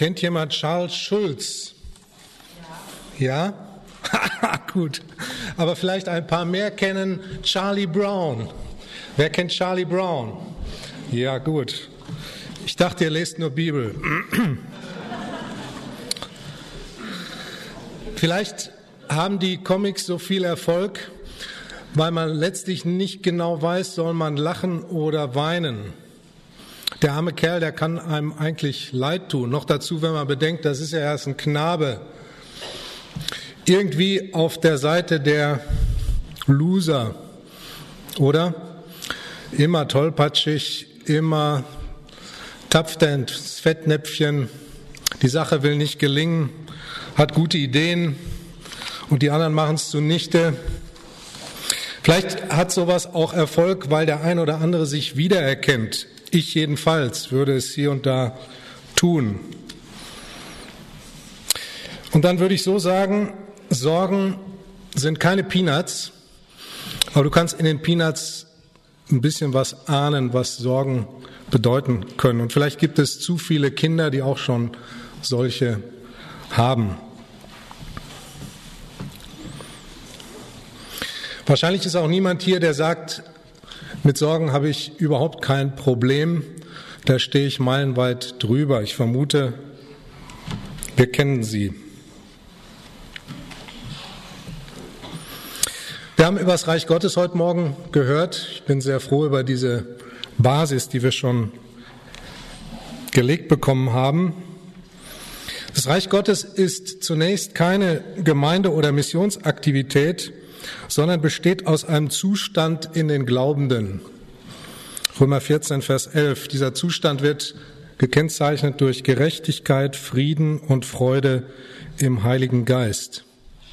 Kennt jemand Charles Schulz? Ja? Ja? Gut. Aber vielleicht ein paar mehr kennen Charlie Brown. Wer kennt Charlie Brown? Ja, gut. Ich dachte, ihr lest nur Bibel. Vielleicht haben die Comics so viel Erfolg, weil man letztlich nicht genau weiß, soll man lachen oder weinen. Der arme Kerl, der kann einem eigentlich leid tun. Noch dazu, wenn man bedenkt, das ist ja erst ein Knabe. Irgendwie auf der Seite der Loser, oder? Immer tollpatschig, immer tapft er ins Fettnäpfchen. Die Sache will nicht gelingen, hat gute Ideen und die anderen machen es zunichte. Vielleicht hat sowas auch Erfolg, weil der ein oder andere sich wiedererkennt. Ich jedenfalls würde es hier und da tun. Und dann würde ich so sagen, Sorgen sind keine Peanuts, aber du kannst in den Peanuts ein bisschen was ahnen, was Sorgen bedeuten können. Und vielleicht gibt es zu viele Kinder, die auch schon solche haben. Wahrscheinlich ist auch niemand hier, der sagt, mit Sorgen habe ich überhaupt kein Problem, da stehe ich meilenweit drüber. Ich vermute, wir kennen sie. Wir haben über das Reich Gottes heute Morgen gehört. Ich bin sehr froh über diese Basis, die wir schon gelegt bekommen haben. Das Reich Gottes ist zunächst keine Gemeinde- oder Missionsaktivität, sondern besteht aus einem Zustand in den Glaubenden. Römer 14, Vers 11. Dieser Zustand wird gekennzeichnet durch Gerechtigkeit, Frieden und Freude im Heiligen Geist.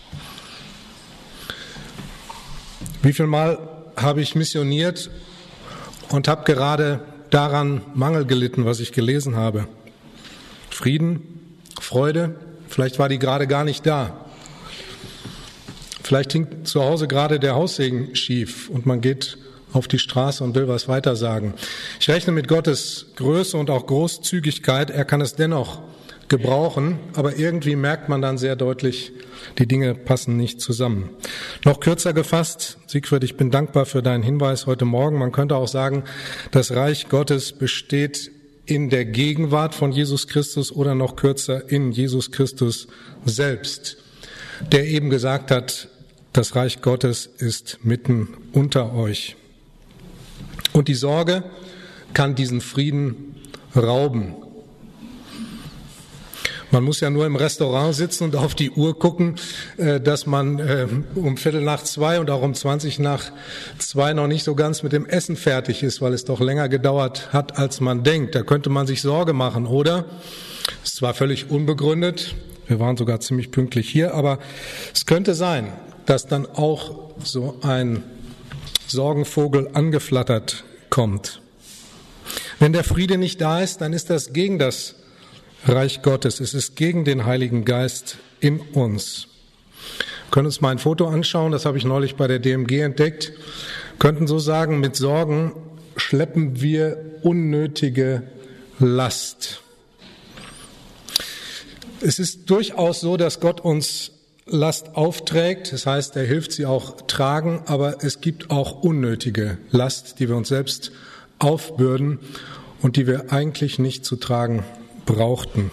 Wie viel Mal habe ich missioniert und habe gerade daran Mangel gelitten, was ich gelesen habe? Frieden, Freude, vielleicht war die gerade gar nicht da. Vielleicht hing zu Hause gerade der Haussegen schief und man geht auf die Straße und will was weitersagen. Ich rechne mit Gottes Größe und auch Großzügigkeit. Er kann es dennoch gebrauchen, aber irgendwie merkt man dann sehr deutlich, die Dinge passen nicht zusammen. Noch kürzer gefasst, Siegfried, ich bin dankbar für deinen Hinweis heute Morgen. Man könnte auch sagen, das Reich Gottes besteht in der Gegenwart von Jesus Christus oder noch kürzer in Jesus Christus selbst, der eben gesagt hat, das Reich Gottes ist mitten unter euch. Und die Sorge kann diesen Frieden rauben. Man muss ja nur im Restaurant sitzen und auf die Uhr gucken, dass man um 1:45 und auch um 1:20 noch nicht so ganz mit dem Essen fertig ist, weil es doch länger gedauert hat, als man denkt. Da könnte man sich Sorge machen, oder? Ist zwar völlig unbegründet, wir waren sogar ziemlich pünktlich hier, aber es könnte sein, dass dann auch so ein Sorgenvogel angeflattert kommt. Wenn der Friede nicht da ist, dann ist das gegen das Reich Gottes. Es ist gegen den Heiligen Geist in uns. Wir können uns mal ein Foto anschauen, das habe ich neulich bei der DMG entdeckt. Wir könnten so sagen, mit Sorgen schleppen wir unnötige Last. Es ist durchaus so, dass Gott uns Last aufträgt, das heißt, er hilft sie auch tragen, aber es gibt auch unnötige Last, die wir uns selbst aufbürden und die wir eigentlich nicht zu tragen brauchten.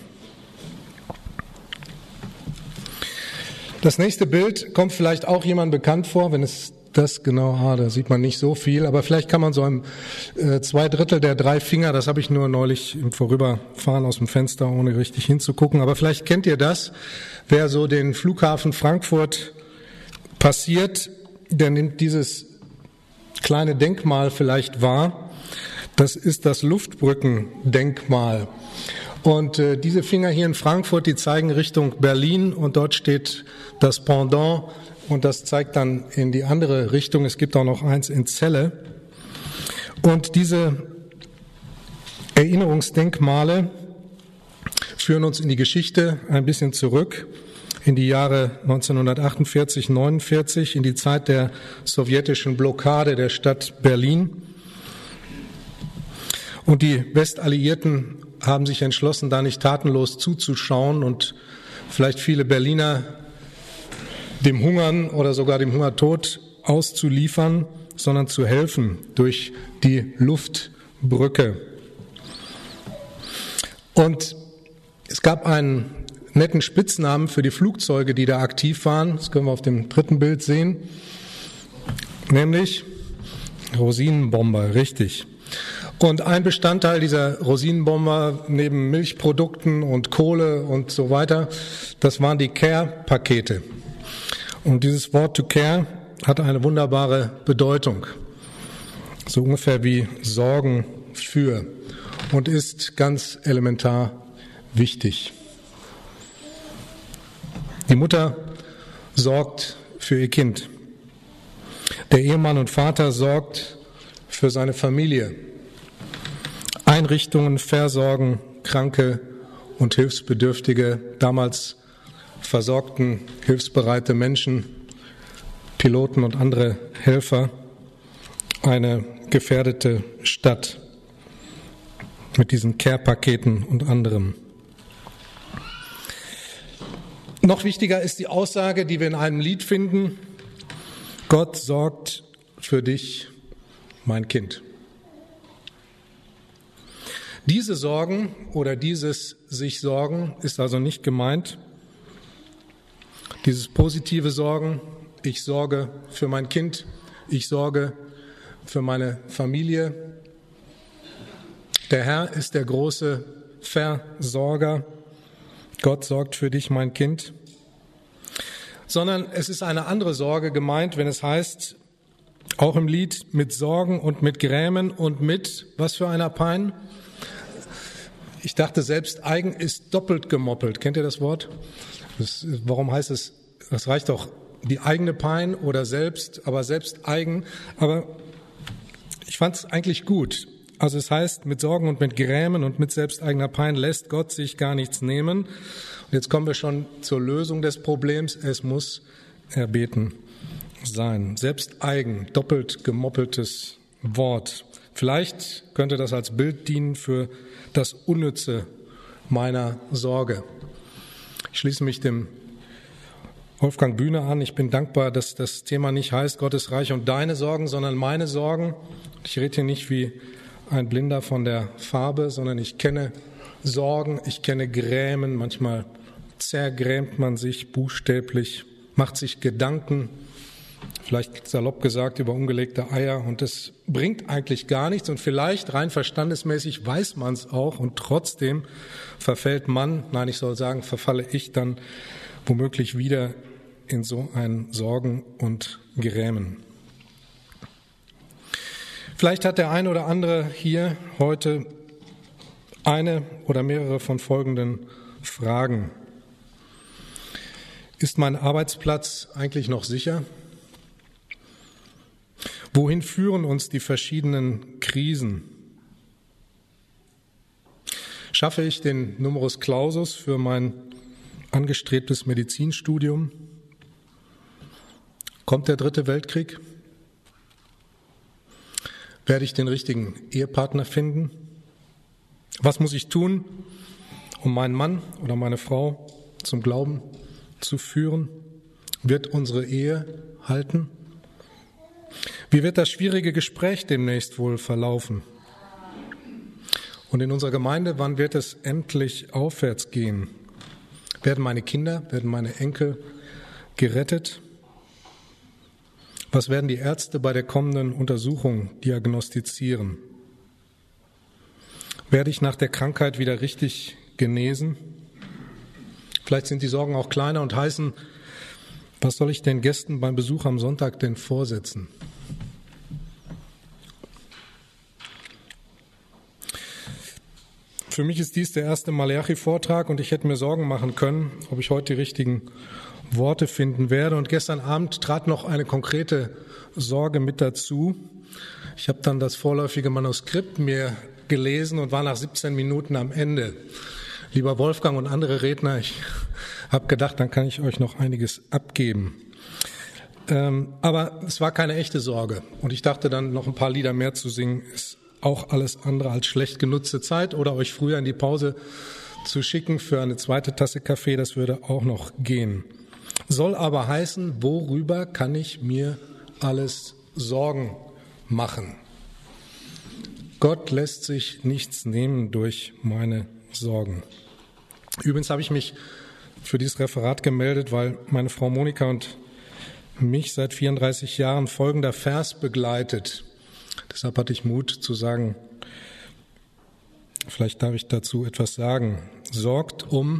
Das nächste Bild kommt vielleicht auch jemandem bekannt vor, wenn es das genau, da sieht man nicht so viel, aber vielleicht kann man so im 2/3 der 3 Finger, das habe ich nur neulich im Vorüberfahren aus dem Fenster, ohne richtig hinzugucken, aber vielleicht kennt ihr das, wer so den Flughafen Frankfurt passiert, der nimmt dieses kleine Denkmal vielleicht wahr, das ist das Luftbrückendenkmal. Und diese Finger hier in Frankfurt, die zeigen Richtung Berlin und dort steht das Pendant und das zeigt dann in die andere Richtung. Es gibt auch noch eins in Celle. Und diese Erinnerungsdenkmale führen uns in die Geschichte ein bisschen zurück, in die Jahre 1948, 49, in die Zeit der sowjetischen Blockade der Stadt Berlin. Und die Westalliierten haben sich entschlossen, da nicht tatenlos zuzuschauen und vielleicht viele Berliner dem Hungern oder sogar dem Hungertod auszuliefern, sondern zu helfen durch die Luftbrücke. Und es gab einen netten Spitznamen für die Flugzeuge, die da aktiv waren. Das können wir auf dem dritten Bild sehen. Nämlich Rosinenbomber, richtig. Und ein Bestandteil dieser Rosinenbomber neben Milchprodukten und Kohle und so weiter, das waren die Care-Pakete. Und dieses Wort to care hat eine wunderbare Bedeutung. So ungefähr wie Sorgen für und ist ganz elementar wichtig. Die Mutter sorgt für ihr Kind. Der Ehemann und Vater sorgt für seine Familie. Einrichtungen versorgen Kranke und Hilfsbedürftige, damals versorgten hilfsbereite Menschen, Piloten und andere Helfer, eine gefährdete Stadt mit diesen Care-Paketen und anderem. Noch wichtiger ist die Aussage, die wir in einem Lied finden: Gott sorgt für dich, mein Kind. Diese Sorgen oder dieses sich Sorgen ist also nicht gemeint. Dieses positive Sorgen, ich sorge für mein Kind, ich sorge für meine Familie. Der Herr ist der große Versorger. Gott sorgt für dich, mein Kind. Sondern es ist eine andere Sorge gemeint, wenn es heißt, auch im Lied, mit Sorgen und mit Grämen und mit, was für einer Pein? Ich dachte, selbst eigen ist doppelt gemoppelt. Kennt ihr das Wort? Warum heißt es, das reicht doch die eigene Pein oder selbst, aber selbst eigen. Aber ich fand es eigentlich gut. Also es heißt, mit Sorgen und mit Grämen und mit selbsteigener Pein lässt Gott sich gar nichts nehmen. Und jetzt kommen wir schon zur Lösung des Problems. Es muss erbeten sein. Selbsteigen, doppelt gemoppeltes Wort. Vielleicht könnte das als Bild dienen für das Unnütze meiner Sorge. Ich schließe mich dem Wolfgang Bühne an. Ich bin dankbar, dass das Thema nicht heißt Gottes Reich und deine Sorgen, sondern meine Sorgen. Ich rede hier nicht wie ein Blinder von der Farbe, sondern ich kenne Sorgen, ich kenne Grämen. Manchmal zergrämt man sich buchstäblich, macht sich Gedanken, vielleicht salopp gesagt, über ungelegte Eier, und das bringt eigentlich gar nichts, und vielleicht rein verstandesmäßig weiß man es auch, und trotzdem verfalle ich dann womöglich wieder in so ein Sorgen und Grämen. Vielleicht hat der eine oder andere hier heute eine oder mehrere von folgenden Fragen. Ist mein Arbeitsplatz eigentlich noch sicher? Wohin führen uns die verschiedenen Krisen? Schaffe ich den Numerus Clausus für mein angestrebtes Medizinstudium? Kommt der dritte Weltkrieg? Werde ich den richtigen Ehepartner finden? Was muss ich tun, um meinen Mann oder meine Frau zum Glauben zu führen? Wird unsere Ehe halten? Wie wird das schwierige Gespräch demnächst wohl verlaufen? Und in unserer Gemeinde, wann wird es endlich aufwärts gehen? Werden meine Kinder, werden meine Enkel gerettet? Was werden die Ärzte bei der kommenden Untersuchung diagnostizieren? Werde ich nach der Krankheit wieder richtig genesen? Vielleicht sind die Sorgen auch kleiner und heißen, was soll ich den Gästen beim Besuch am Sonntag denn vorsetzen? Für mich ist dies der erste Maleachi-Vortrag und ich hätte mir Sorgen machen können, ob ich heute die richtigen Worte finden werde. Und gestern Abend trat noch eine konkrete Sorge mit dazu. Ich habe dann das vorläufige Manuskript mir gelesen und war nach 17 Minuten am Ende. Lieber Wolfgang und andere Redner, ich habe gedacht, dann kann ich euch noch einiges abgeben. Aber es war keine echte Sorge. Und ich dachte dann, noch ein paar Lieder mehr zu singen, ist auch alles andere als schlecht genutzte Zeit, oder euch früher in die Pause zu schicken für eine zweite Tasse Kaffee, das würde auch noch gehen. Soll aber heißen, worüber kann ich mir alles Sorgen machen? Gott lässt sich nichts nehmen durch meine Sorgen. Übrigens habe ich mich für dieses Referat gemeldet, weil meine Frau Monika und mich seit 34 Jahren folgender Vers begleitet. Deshalb hatte ich Mut zu sagen, vielleicht darf ich dazu etwas sagen. Sorgt um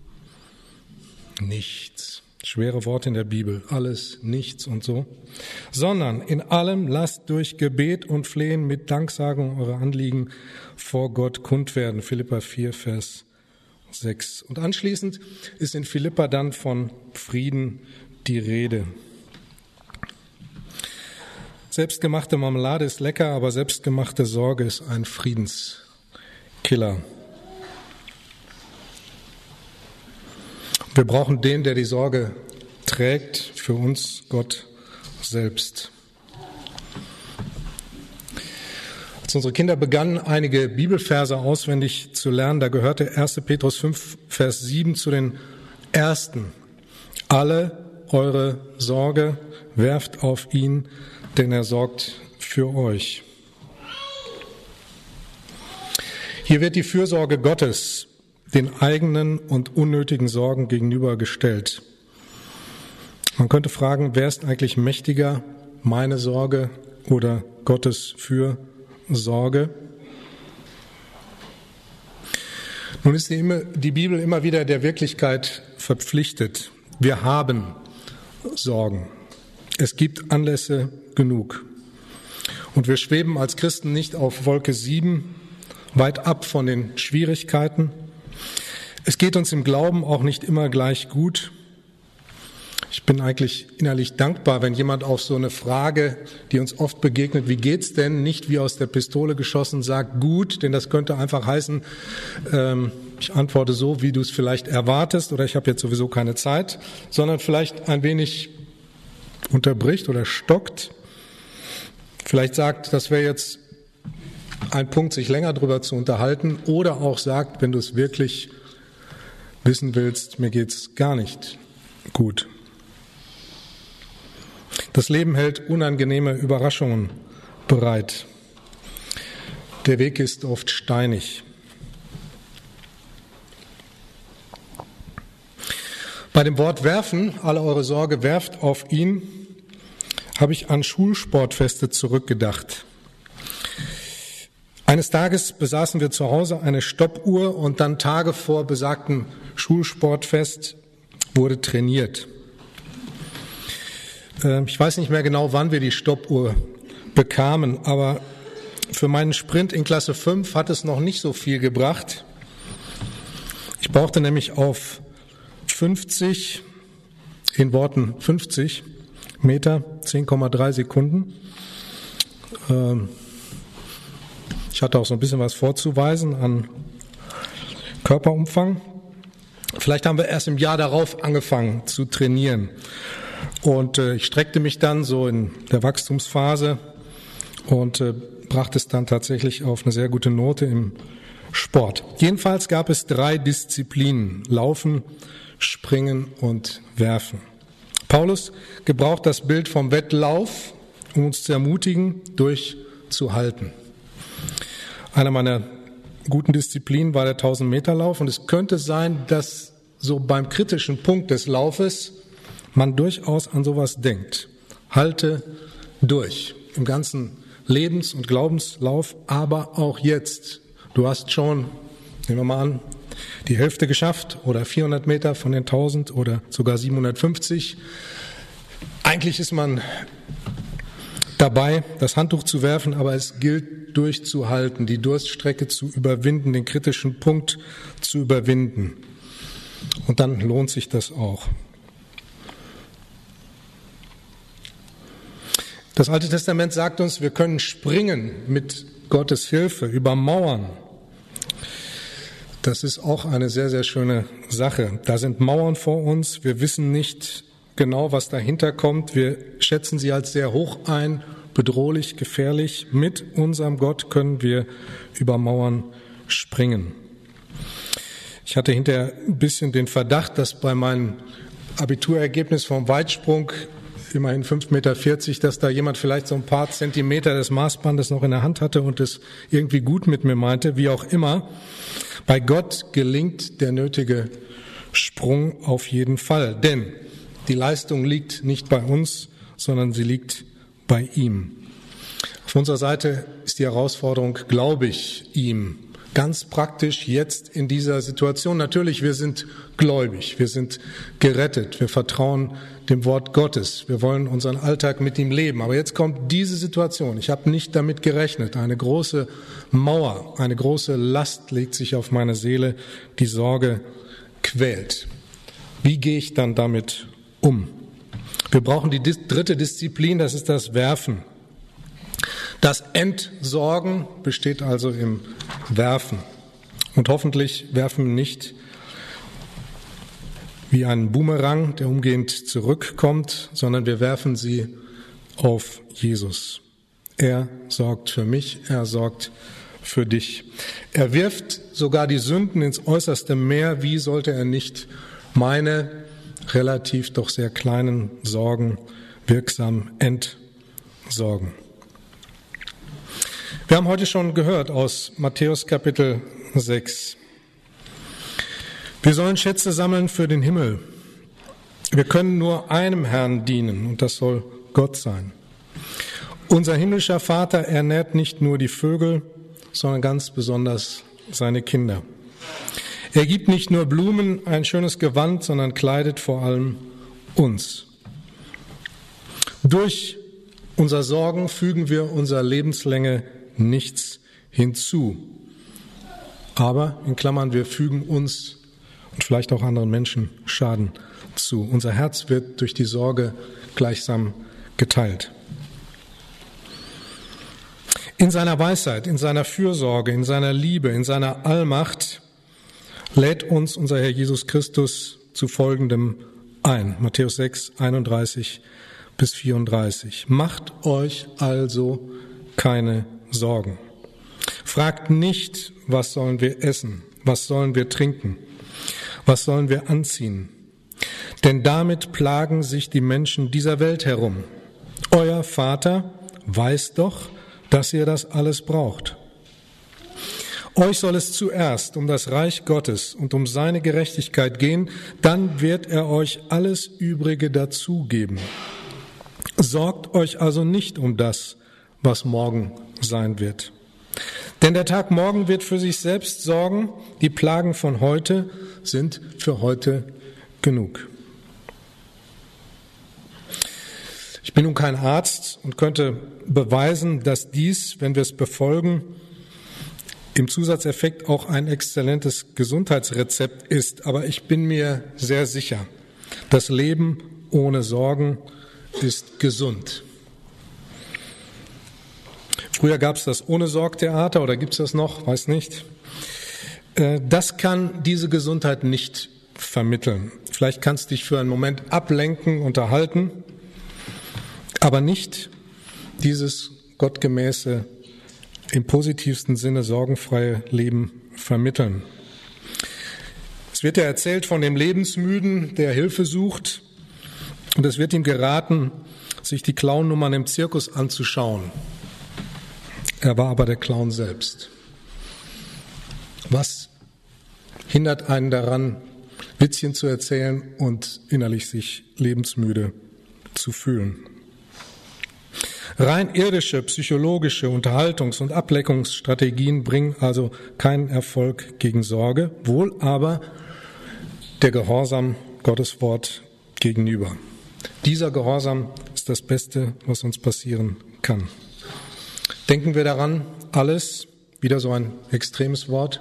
nichts. Schwere Worte in der Bibel. Alles, nichts und so. Sondern in allem lasst durch Gebet und Flehen mit Danksagung eure Anliegen vor Gott kund werden. Philipper 4, Vers 6. Und anschließend ist in Philipper dann von Frieden die Rede. Selbstgemachte Marmelade ist lecker, aber selbstgemachte Sorge ist ein Friedenskiller. Wir brauchen den, der die Sorge trägt, für uns Gott selbst. Als unsere Kinder begannen, einige Bibelverse auswendig zu lernen, da gehörte 1. Petrus 5, Vers 7 zu den ersten. Alle eure Sorge werft auf ihn, denn er sorgt für euch. Hier wird die Fürsorge Gottes den eigenen und unnötigen Sorgen gegenübergestellt. Man könnte fragen, wer ist eigentlich mächtiger, meine Sorge oder Gottes Fürsorge? Nun ist die Bibel immer wieder der Wirklichkeit verpflichtet. Wir haben Sorgen. Es gibt Anlässe genug. Und wir schweben als Christen nicht auf Wolke 7, weit ab von den Schwierigkeiten. Es geht uns im Glauben auch nicht immer gleich gut. Ich bin eigentlich innerlich dankbar, wenn jemand auf so eine Frage, die uns oft begegnet, wie geht's denn, nicht wie aus der Pistole geschossen sagt, gut, denn das könnte einfach heißen, ich antworte so, wie du es vielleicht erwartest, oder ich habe jetzt sowieso keine Zeit, sondern vielleicht ein wenig unterbricht oder stockt. Vielleicht sagt, das wäre jetzt ein Punkt, sich länger drüber zu unterhalten, oder auch sagt, wenn du es wirklich wissen willst, mir geht's gar nicht gut. Das Leben hält unangenehme Überraschungen bereit. Der Weg ist oft steinig. Bei dem Wort werfen, alle eure Sorge werft auf ihn, habe ich an Schulsportfeste zurückgedacht. Eines Tages besaßen wir zu Hause eine Stoppuhr und dann Tage vor besagtem Schulsportfest wurde trainiert. Ich weiß nicht mehr genau, wann wir die Stoppuhr bekamen, aber für meinen Sprint in Klasse 5 hat es noch nicht so viel gebracht. Ich brauchte nämlich auf 50, in Worten 50 Meter, 10,3 Sekunden. Ich hatte auch so ein bisschen was vorzuweisen an Körperumfang. Vielleicht haben wir erst im Jahr darauf angefangen zu trainieren. Und ich streckte mich dann so in der Wachstumsphase und brachte es dann tatsächlich auf eine sehr gute Note im Sport. Jedenfalls gab es 3 Disziplinen: Laufen, Springen und Werfen. Paulus gebraucht das Bild vom Wettlauf, um uns zu ermutigen, durchzuhalten. Einer meiner guten Disziplinen war der 1000-Meter-Lauf, und es könnte sein, dass so beim kritischen Punkt des Laufes man durchaus an sowas denkt. Halte durch im ganzen Lebens- und Glaubenslauf, aber auch jetzt. Du hast schon, nehmen wir mal an, die Hälfte geschafft oder 400 Meter von den 1000 oder sogar 750. Eigentlich ist man dabei, das Handtuch zu werfen, aber es gilt durchzuhalten, die Durststrecke zu überwinden, den kritischen Punkt zu überwinden. Und dann lohnt sich das auch. Das Alte Testament sagt uns, wir können springen mit Gottes Hilfe über Mauern. Das ist auch eine sehr, sehr schöne Sache. Da sind Mauern vor uns. Wir wissen nicht genau, was dahinter kommt. Wir schätzen sie als sehr hoch ein. bedrohlich, gefährlich. Mit unserem Gott können wir über Mauern springen. Ich hatte hinterher ein bisschen den Verdacht, dass bei meinem Abiturergebnis vom Weitsprung, immerhin 5,40 Meter, dass da jemand vielleicht so ein paar Zentimeter des Maßbandes noch in der Hand hatte und es irgendwie gut mit mir meinte, wie auch immer. Bei Gott gelingt der nötige Sprung auf jeden Fall, denn die Leistung liegt nicht bei uns, sondern sie liegt bei ihm. Auf unserer Seite ist die Herausforderung, glaube ich ihm, ganz praktisch jetzt in dieser Situation. Natürlich, wir sind gläubig, wir sind gerettet, wir vertrauen dem Wort Gottes, wir wollen unseren Alltag mit ihm leben. Aber jetzt kommt diese Situation, ich habe nicht damit gerechnet, eine große Mauer, eine große Last legt sich auf meine Seele, die Sorge quält. Wie gehe ich dann damit um? Wir brauchen die dritte Disziplin, das ist das Werfen. Das Entsorgen besteht also im Werfen. Und hoffentlich werfen wir nicht wie einen Boomerang, der umgehend zurückkommt, sondern wir werfen sie auf Jesus. Er sorgt für mich, er sorgt für dich. Er wirft sogar die Sünden ins äußerste Meer. Wie sollte er nicht meine relativ doch sehr kleinen Sorgen wirksam entsorgen? Wir haben heute schon gehört aus Matthäus Kapitel 6. Wir sollen Schätze sammeln für den Himmel. Wir können nur einem Herrn dienen und das soll Gott sein. Unser himmlischer Vater ernährt nicht nur die Vögel, sondern ganz besonders seine Kinder. Er gibt nicht nur Blumen, ein schönes Gewand, sondern kleidet vor allem uns. Durch unser Sorgen fügen wir unserer Lebenslänge nichts hinzu. Aber, in Klammern, wir fügen uns und vielleicht auch anderen Menschen Schaden zu. Unser Herz wird durch die Sorge gleichsam geteilt. In seiner Weisheit, in seiner Fürsorge, in seiner Liebe, in seiner Allmacht lädt uns unser Herr Jesus Christus zu Folgendem ein. Matthäus 6, 31 bis 34. Macht euch also keine Sorgen. Fragt nicht, was sollen wir essen, was sollen wir trinken, was sollen wir anziehen. Denn damit plagen sich die Menschen dieser Welt herum. Euer Vater weiß doch, dass ihr das alles braucht. Euch soll es zuerst um das Reich Gottes und um seine Gerechtigkeit gehen, dann wird er euch alles Übrige dazugeben. Sorgt euch also nicht um das, was morgen sein wird. Denn der Tag morgen wird für sich selbst sorgen, die Plagen von heute sind für heute genug. Ich bin nun kein Arzt und könnte beweisen, dass dies, wenn wir es befolgen, im Zusatzeffekt auch ein exzellentes Gesundheitsrezept ist. Aber ich bin mir sehr sicher, das Leben ohne Sorgen ist gesund. Früher gab es das Ohne-Sorg-Theater oder gibt es das noch? Weiß nicht. Das kann diese Gesundheit nicht vermitteln. Vielleicht kannst du dich für einen Moment ablenken, unterhalten, aber nicht dieses gottgemäße, im positivsten Sinne sorgenfreie Leben vermitteln. Es wird ja erzählt von dem Lebensmüden, der Hilfe sucht, und es wird ihm geraten, sich die Clownnummern im Zirkus anzuschauen. Er war aber der Clown selbst. Was hindert einen daran, Witzchen zu erzählen und innerlich sich lebensmüde zu fühlen? Rein irdische, psychologische Unterhaltungs- und Ablenkungsstrategien bringen also keinen Erfolg gegen Sorge, wohl aber der Gehorsam Gottes Wort gegenüber. Dieser Gehorsam ist das Beste, was uns passieren kann. Denken wir daran, alles, wieder so ein extremes Wort,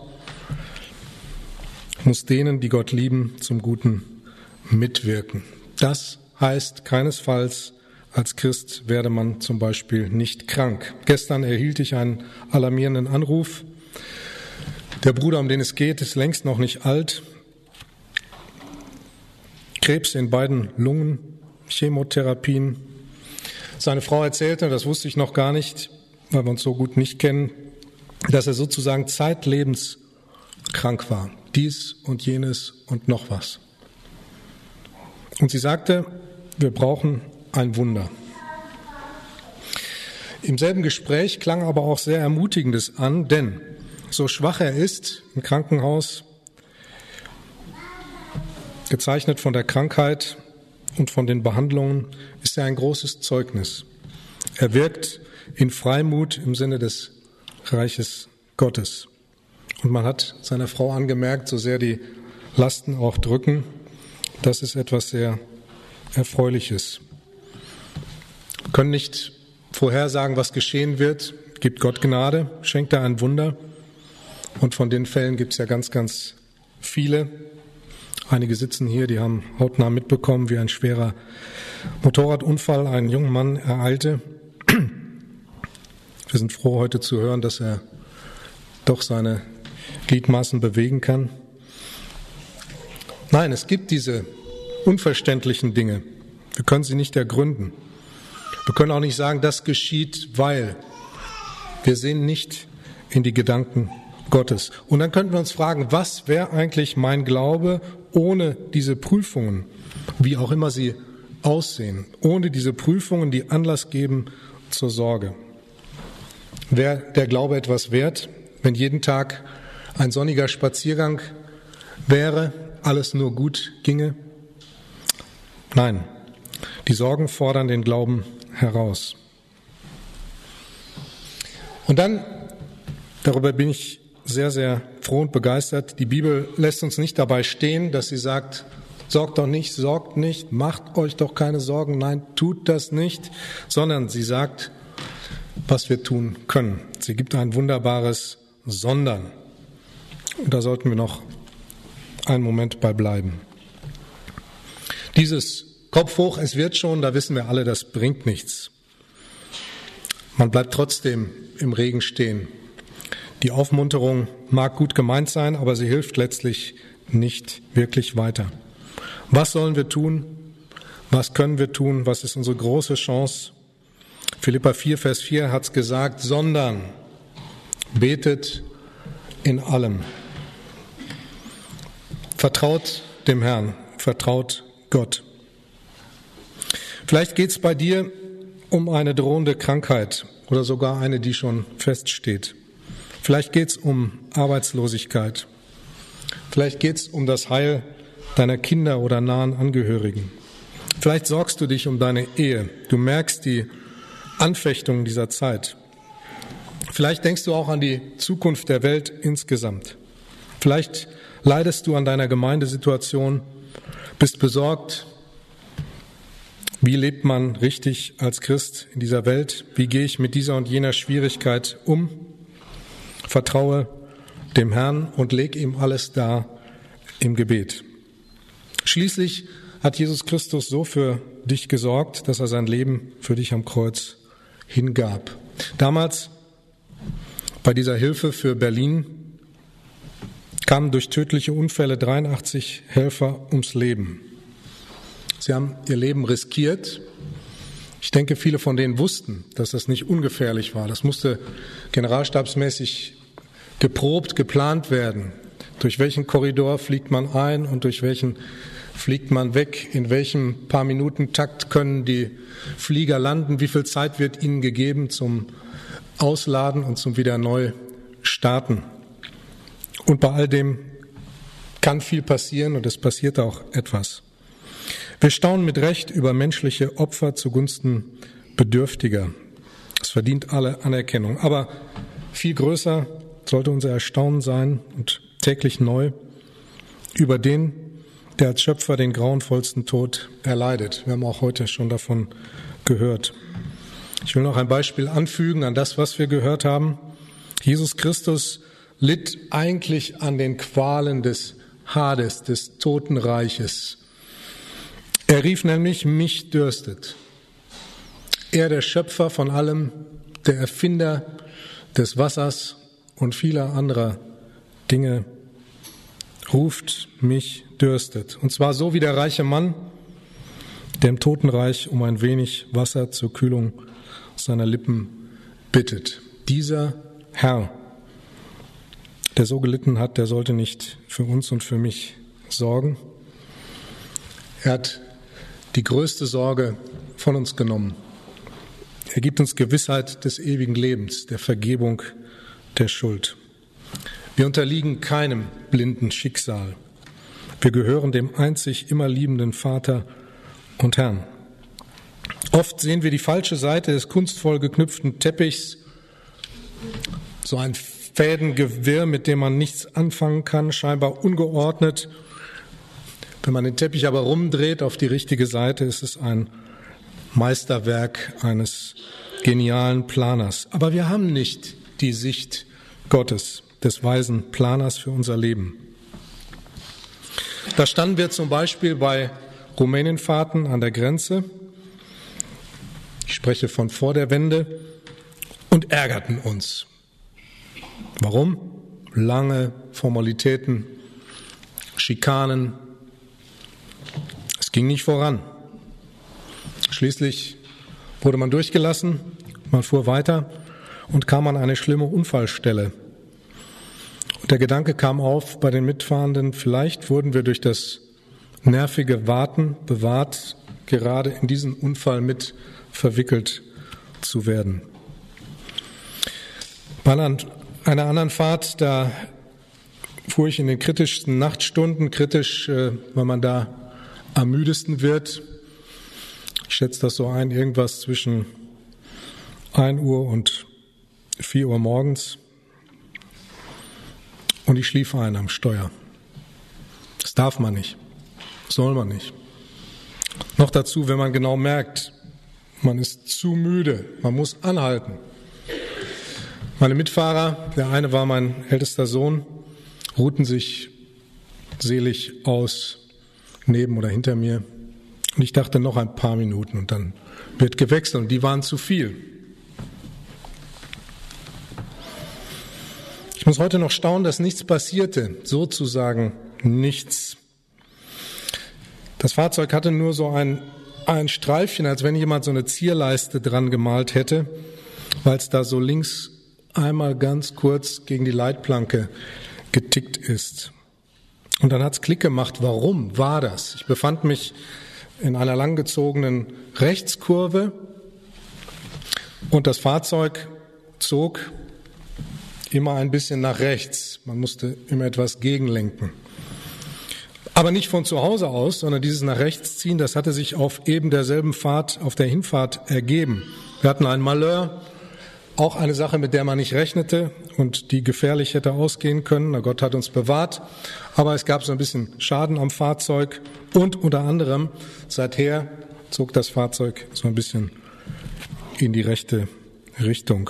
muss denen, die Gott lieben, zum Guten mitwirken. Das heißt keinesfalls, als Christ werde man zum Beispiel nicht krank. Gestern erhielt ich einen alarmierenden Anruf. Der Bruder, um den es geht, ist längst noch nicht alt. Krebs in beiden Lungen, Chemotherapien. Seine Frau erzählte, das wusste ich noch gar nicht, weil wir uns so gut nicht kennen, dass er sozusagen zeitlebens krank war. Dies und jenes und noch was. Und sie sagte, wir brauchen ein Wunder. Im selben Gespräch klang aber auch sehr Ermutigendes an, denn so schwach er ist im Krankenhaus, gezeichnet von der Krankheit und von den Behandlungen, ist er ein großes Zeugnis. Er wirkt in Freimut im Sinne des Reiches Gottes. Und man hat seiner Frau angemerkt, so sehr die Lasten auch drücken, das ist etwas sehr Erfreuliches. Wir können nicht vorhersagen, was geschehen wird. Gibt Gott Gnade, schenkt er ein Wunder. Und von den Fällen gibt es ja ganz, ganz viele. Einige sitzen hier, die haben hautnah mitbekommen, wie ein schwerer Motorradunfall einen jungen Mann ereilte. Wir sind froh, heute zu hören, dass er doch seine Gliedmaßen bewegen kann. Nein, es gibt diese unverständlichen Dinge. Wir können sie nicht ergründen. Wir können auch nicht sagen, das geschieht, weil. Wir sehen nicht in die Gedanken Gottes. Und dann könnten wir uns fragen, was wäre eigentlich mein Glaube ohne diese Prüfungen, wie auch immer sie aussehen, ohne diese Prüfungen, die Anlass geben zur Sorge. Wäre der Glaube etwas wert, wenn jeden Tag ein sonniger Spaziergang wäre, alles nur gut ginge? Nein, die Sorgen fordern den Glauben heraus. Und dann, darüber bin ich sehr, sehr froh und begeistert, die Bibel lässt uns nicht dabei stehen, dass sie sagt, sorgt nicht, macht euch doch keine Sorgen, nein, tut das nicht, sondern sie sagt, was wir tun können. Sie gibt ein wunderbares Sondern. Und da sollten wir noch einen Moment bei bleiben. Dieses Kopf hoch, es wird schon, da wissen wir alle, das bringt nichts. Man bleibt trotzdem im Regen stehen. Die Aufmunterung mag gut gemeint sein, aber sie hilft letztlich nicht wirklich weiter. Was sollen wir tun? Was können wir tun? Was ist unsere große Chance? Philipper 4, Vers 4 hat es gesagt, sondern betet in allem. Vertraut dem Herrn, vertraut Gott. Vielleicht geht es bei dir um eine drohende Krankheit oder sogar eine, die schon feststeht. Vielleicht geht es um Arbeitslosigkeit. Vielleicht geht es um das Heil deiner Kinder oder nahen Angehörigen. Vielleicht sorgst du dich um deine Ehe. Du merkst die Anfechtungen dieser Zeit. Vielleicht denkst du auch an die Zukunft der Welt insgesamt. Vielleicht leidest du an deiner Gemeindesituation, bist besorgt. Wie lebt man richtig als Christ in dieser Welt? Wie gehe ich mit dieser und jener Schwierigkeit um? Vertraue dem Herrn und leg ihm alles dar im Gebet. Schließlich hat Jesus Christus so für dich gesorgt, dass er sein Leben für dich am Kreuz hingab. Damals bei dieser Hilfe für Berlin kamen durch tödliche Unfälle 83 Helfer ums Leben. Sie haben ihr Leben riskiert. Ich denke, viele von denen wussten, dass das nicht ungefährlich war. Das musste generalstabsmäßig geprobt, geplant werden. Durch welchen Korridor fliegt man ein und durch welchen fliegt man weg? In welchem paar Minuten Takt können die Flieger landen? Wie viel Zeit wird ihnen gegeben zum Ausladen und zum wieder neu starten? Und bei all dem kann viel passieren und es passiert auch etwas. Wir staunen mit Recht über menschliche Opfer zugunsten Bedürftiger. Es verdient alle Anerkennung. Aber viel größer sollte unser Erstaunen sein und täglich neu über den, der als Schöpfer den grauenvollsten Tod erleidet. Wir haben auch heute schon davon gehört. Ich will noch ein Beispiel anfügen an das, was wir gehört haben. Jesus Christus litt eigentlich an den Qualen des Hades, des Totenreiches. Er rief nämlich, mich dürstet. Er, der Schöpfer von allem, der Erfinder des Wassers und vieler anderer Dinge, ruft, mich dürstet. Und zwar so wie der reiche Mann, der im Totenreich um ein wenig Wasser zur Kühlung seiner Lippen bittet. Dieser Herr, der so gelitten hat, der sollte nicht für uns und für mich sorgen. Er hat die größte Sorge von uns genommen. Er gibt uns Gewissheit des ewigen Lebens, der Vergebung der Schuld. Wir unterliegen keinem blinden Schicksal. Wir gehören dem einzig immer liebenden Vater und Herrn. Oft sehen wir die falsche Seite des kunstvoll geknüpften Teppichs, so ein Fädengewirr, mit dem man nichts anfangen kann, scheinbar ungeordnet. Wenn man den Teppich aber rumdreht auf die richtige Seite, ist es ein Meisterwerk eines genialen Planers. Aber wir haben nicht die Sicht Gottes, des weisen Planers für unser Leben. Da standen wir zum Beispiel bei Rumänienfahrten an der Grenze, ich spreche von vor der Wende, und ärgerten uns. Warum? Lange Formalitäten, Schikanen. Es ging nicht voran. Schließlich wurde man durchgelassen, man fuhr weiter und kam an eine schlimme Unfallstelle. Und der Gedanke kam auf bei den Mitfahrenden, vielleicht wurden wir durch das nervige Warten bewahrt, gerade in diesen Unfall mit verwickelt zu werden. Bei einer anderen Fahrt, da fuhr ich in den kritischsten Nachtstunden, kritisch, weil man da am müdesten wird. Ich schätze das so ein, irgendwas zwischen 1 Uhr und 4 Uhr morgens. Und ich schlief ein am Steuer. Das darf man nicht. Soll man nicht. Noch dazu, wenn man genau merkt, man ist zu müde, man muss anhalten. Meine Mitfahrer, der eine war mein ältester Sohn, ruhten sich selig aus, neben oder hinter mir. Und ich dachte, noch ein paar Minuten und dann wird gewechselt. Und die waren zu viel. Ich muss heute noch staunen, dass nichts passierte, sozusagen nichts. Das Fahrzeug hatte nur so ein Streifchen, als wenn jemand so eine Zierleiste dran gemalt hätte, weil es da so links einmal ganz kurz gegen die Leitplanke getickt ist. Und dann hat's Klick gemacht. Warum war das? Ich befand mich in einer langgezogenen Rechtskurve und das Fahrzeug zog immer ein bisschen nach rechts. Man musste immer etwas gegenlenken. Aber nicht von zu Hause aus, sondern dieses nach rechts ziehen, das hatte sich auf eben derselben Fahrt, auf der Hinfahrt ergeben. Wir hatten ein Malheur, auch eine Sache, mit der man nicht rechnete und die gefährlich hätte ausgehen können. Na, Gott hat uns bewahrt. Aber es gab so ein bisschen Schaden am Fahrzeug und unter anderem seither zog das Fahrzeug so ein bisschen in die rechte Richtung.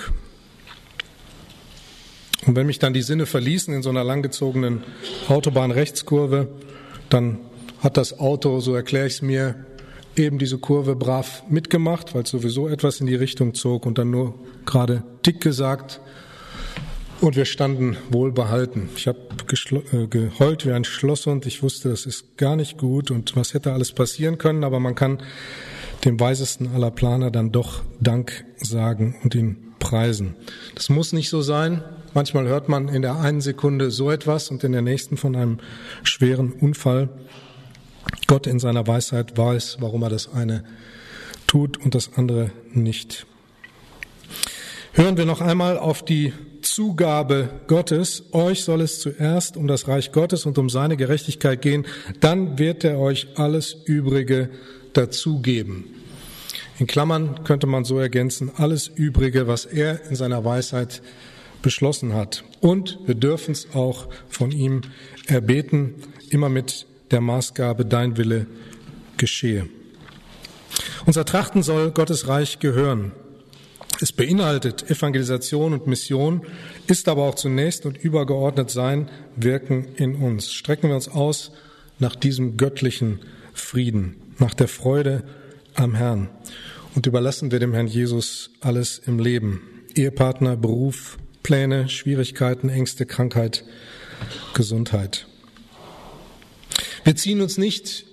Und wenn mich dann die Sinne verließen in so einer langgezogenen Autobahnrechtskurve, dann hat das Auto, so erkläre ich es mir, eben diese Kurve brav mitgemacht, weil es sowieso etwas in die Richtung zog und dann nur gerade Tick gesagt und wir standen wohlbehalten. Ich habe geheult wie ein Schlosshund. Ich wusste, das ist gar nicht gut und was hätte alles passieren können, aber man kann dem weisesten aller Planer dann doch Dank sagen und ihn preisen. Das muss nicht so sein. Manchmal hört man in der einen Sekunde so etwas und in der nächsten von einem schweren Unfall. Gott in seiner Weisheit weiß, warum er das eine tut und das andere nicht. Hören wir noch einmal auf die Zugabe Gottes. Euch soll es zuerst um das Reich Gottes und um seine Gerechtigkeit gehen, dann wird er euch alles Übrige dazugeben. In Klammern könnte man so ergänzen, alles Übrige, was er in seiner Weisheit beschlossen hat. Und wir dürfen es auch von ihm erbeten, immer mit der Maßgabe, dein Wille geschehe. Unser Trachten soll Gottes Reich gehören. Es beinhaltet Evangelisation und Mission, ist aber auch zunächst und übergeordnet sein Wirken in uns. Strecken wir uns aus nach diesem göttlichen Frieden, nach der Freude am Herrn und überlassen wir dem Herrn Jesus alles im Leben. Ehepartner, Beruf, Pläne, Schwierigkeiten, Ängste, Krankheit, Gesundheit. Wir ziehen uns nicht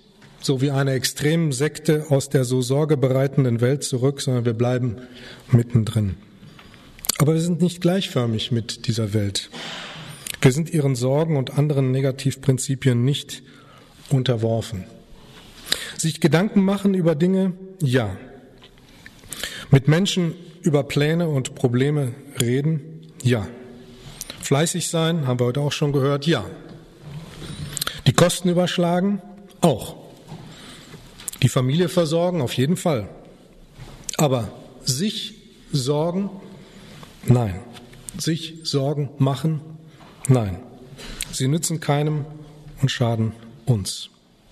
so wie eine extreme Sekte aus der so sorgebereitenden Welt zurück, sondern wir bleiben mittendrin. Aber wir sind nicht gleichförmig mit dieser Welt. Wir sind ihren Sorgen und anderen Negativprinzipien nicht unterworfen. Sich Gedanken machen über Dinge? Ja. Mit Menschen über Pläne und Probleme reden? Ja. Fleißig sein, haben wir heute auch schon gehört? Ja. Die Kosten überschlagen? Auch. Die Familie versorgen? Auf jeden Fall. Aber sich sorgen? Nein. Sich Sorgen machen? Nein. Sie nützen keinem und schaden uns.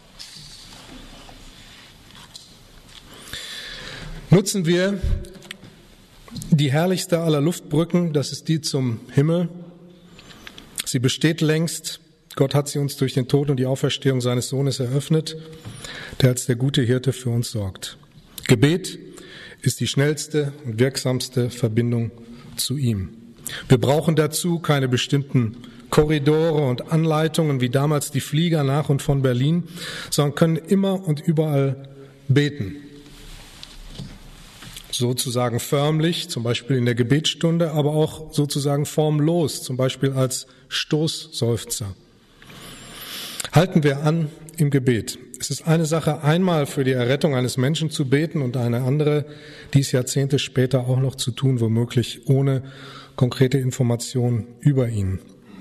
Nutzen wir die herrlichste aller Luftbrücken, das ist die zum Himmel. Sie besteht längst. Gott hat sie uns durch den Tod und die Auferstehung seines Sohnes eröffnet, der als der gute Hirte für uns sorgt. Gebet ist die schnellste und wirksamste Verbindung zu ihm. Wir brauchen dazu keine bestimmten Korridore und Anleitungen wie damals die Flieger nach und von Berlin, sondern können immer und überall beten. Sozusagen förmlich, zum Beispiel in der Gebetsstunde, aber auch sozusagen formlos, zum Beispiel als Stoßseufzer. Halten wir an im Gebet. Es ist eine Sache, einmal für die Errettung eines Menschen zu beten und eine andere, dies Jahrzehnte später auch noch zu tun, womöglich ohne konkrete Informationen über ihn.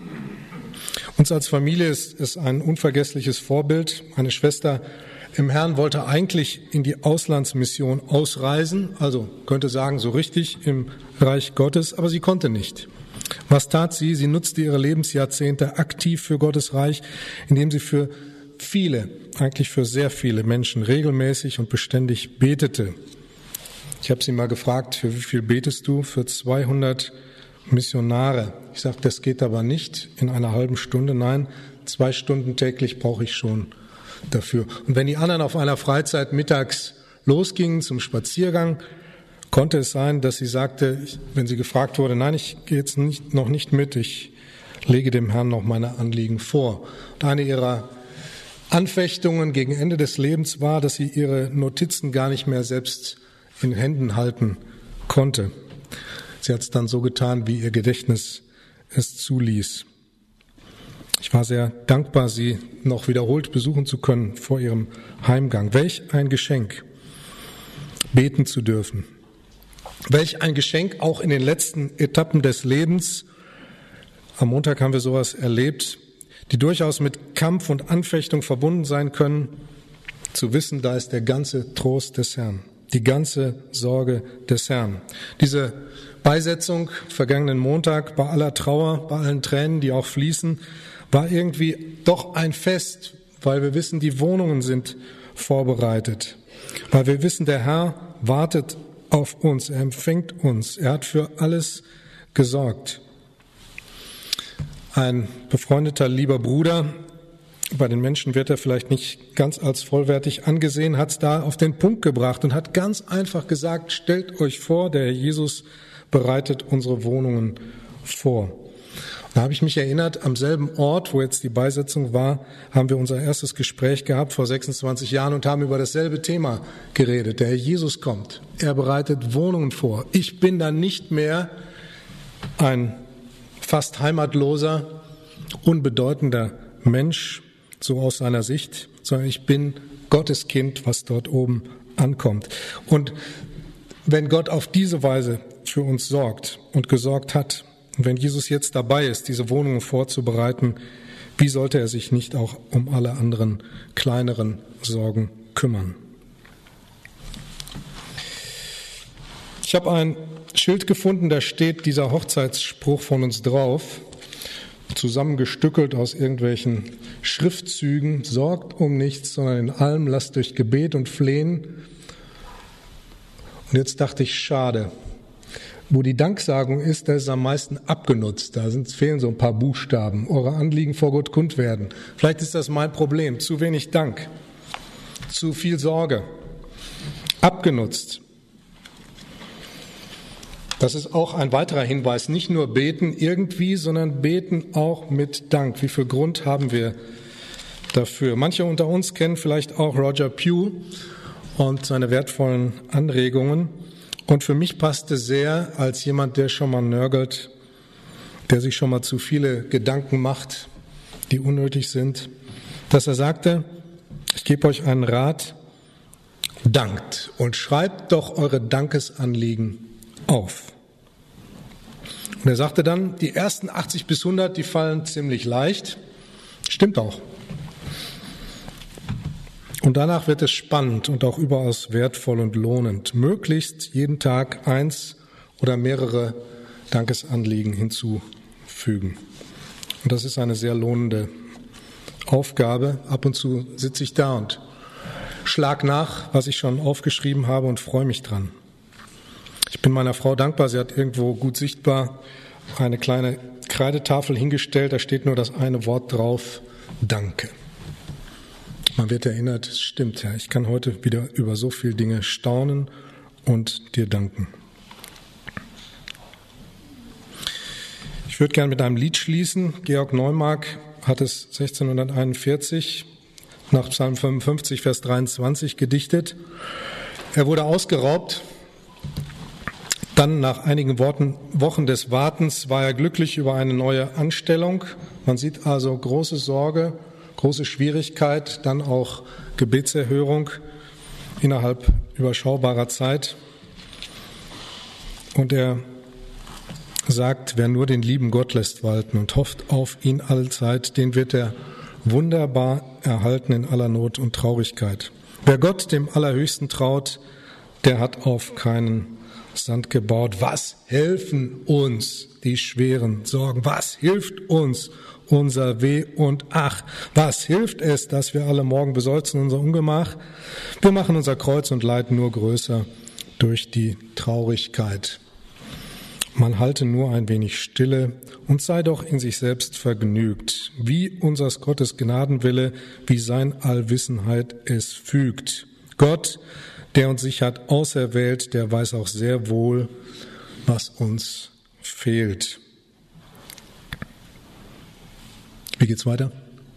Uns als Familie ist es ein unvergessliches Vorbild. Eine Schwester im Herrn wollte eigentlich in die Auslandsmission ausreisen, also könnte sagen, so richtig im Reich Gottes, aber sie konnte nicht. Was tat sie? Sie nutzte ihre Lebensjahrzehnte aktiv für Gottes Reich, indem sie für viele, eigentlich für sehr viele Menschen regelmäßig und beständig betete. Ich habe sie mal gefragt, für wie viel betest du? Für 200 Missionare. Ich sagte, das geht aber nicht in einer halben Stunde. Nein, 2 Stunden täglich brauche ich schon dafür. Und wenn die anderen auf einer Freizeit mittags losgingen zum Spaziergang, konnte es sein, dass sie sagte, wenn sie gefragt wurde, nein, ich gehe jetzt noch nicht mit, ich lege dem Herrn noch meine Anliegen vor. Und eine ihrer Anfechtungen gegen Ende des Lebens war, dass sie ihre Notizen gar nicht mehr selbst in Händen halten konnte. Sie hat es dann so getan, wie ihr Gedächtnis es zuließ. Ich war sehr dankbar, sie noch wiederholt besuchen zu können vor ihrem Heimgang. Welch ein Geschenk, beten zu dürfen. Welch ein Geschenk auch in den letzten Etappen des Lebens. Am Montag haben wir sowas erlebt, die durchaus mit Kampf und Anfechtung verbunden sein können, zu wissen, da ist der ganze Trost des Herrn, die ganze Sorge des Herrn. Diese Beisetzung vergangenen Montag, bei aller Trauer, bei allen Tränen, die auch fließen, war irgendwie doch ein Fest, weil wir wissen, die Wohnungen sind vorbereitet, weil wir wissen, der Herr wartet auf uns, er empfängt uns, er hat für alles gesorgt. Ein befreundeter, lieber Bruder, bei den Menschen wird er vielleicht nicht ganz als vollwertig angesehen, hat es da auf den Punkt gebracht und hat ganz einfach gesagt, stellt euch vor, der Herr Jesus bereitet unsere Wohnungen vor. Da habe ich mich erinnert, am selben Ort, wo jetzt die Beisetzung war, haben wir unser erstes Gespräch gehabt vor 26 Jahren und haben über dasselbe Thema geredet. Der Herr Jesus kommt, er bereitet Wohnungen vor. Ich bin dann nicht mehr ein fast heimatloser, unbedeutender Mensch, so aus seiner Sicht, sondern ich bin Gottes Kind, was dort oben ankommt. Und wenn Gott auf diese Weise für uns sorgt und gesorgt hat, und wenn Jesus jetzt dabei ist, diese Wohnungen vorzubereiten, wie sollte er sich nicht auch um alle anderen kleineren Sorgen kümmern? Ich habe ein Schild gefunden, da steht dieser Hochzeitsspruch von uns drauf, zusammengestückelt aus irgendwelchen Schriftzügen. Sorgt um nichts, sondern in allem lasst durch Gebet und Flehen. Und jetzt dachte ich, schade. Wo die Danksagung ist, da ist es am meisten abgenutzt. Da fehlen so ein paar Buchstaben. Eure Anliegen vor Gott kund werden. Vielleicht ist das mein Problem. Zu wenig Dank. Zu viel Sorge. Abgenutzt. Das ist auch ein weiterer Hinweis. Nicht nur beten irgendwie, sondern beten auch mit Dank. Wie viel Grund haben wir dafür. Manche unter uns kennen vielleicht auch Roger Pugh und seine wertvollen Anregungen. Und für mich passte sehr, als jemand, der schon mal nörgelt, der sich schon mal zu viele Gedanken macht, die unnötig sind, dass er sagte, ich gebe euch einen Rat, dankt und schreibt doch eure Dankesanliegen auf. Und er sagte dann, die ersten 80 bis 100, die fallen ziemlich leicht. Stimmt auch. Und danach wird es spannend und auch überaus wertvoll und lohnend, möglichst jeden Tag eins oder mehrere Dankesanliegen hinzufügen. Und das ist eine sehr lohnende Aufgabe. Ab und zu sitze ich da und schlag nach, was ich schon aufgeschrieben habe und freue mich dran. Ich bin meiner Frau dankbar, sie hat irgendwo gut sichtbar eine kleine Kreidetafel hingestellt, da steht nur das eine Wort drauf, Danke. Man wird erinnert, es stimmt ja, ich kann heute wieder über so viele Dinge staunen und dir danken. Ich würde gerne mit einem Lied schließen. Georg Neumark hat es 1641 nach Psalm 55, Vers 23 gedichtet. Er wurde ausgeraubt. Dann nach einigen Wochen des Wartens war er glücklich über eine neue Anstellung. Man sieht also große Sorge, große Schwierigkeit, dann auch Gebetserhörung innerhalb überschaubarer Zeit. Und er sagt, wer nur den lieben Gott lässt walten und hofft auf ihn allzeit, den wird er wunderbar erhalten in aller Not und Traurigkeit. Wer Gott, dem Allerhöchsten, traut, der hat auf keinen Sand gebaut. Was helfen uns die schweren Sorgen? Was hilft uns unser Weh und Ach? Was hilft es, dass wir alle Morgen beseufzen unser Ungemach? Wir machen unser Kreuz und Leid nur größer durch die Traurigkeit. Man halte nur ein wenig Stille und sei doch in sich selbst vergnügt, wie unsers Gottes Gnadenwille, wie sein Allwissenheit es fügt. Gott, der uns sich hat auserwählt, der weiß auch sehr wohl, was uns fehlt. Wie geht's weiter?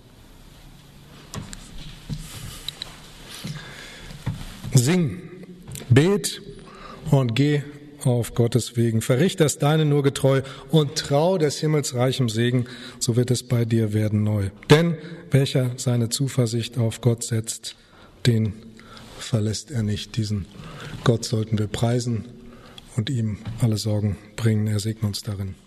Sing, bet und geh auf Gottes Wegen. Verricht das Deine nur getreu und trau des Himmels reichem Segen, so wird es bei dir werden neu. Denn welcher seine Zuversicht auf Gott setzt, den verlässt er nicht. Diesen Gott sollten wir preisen und ihm alle Sorgen bringen. Er segne uns darin.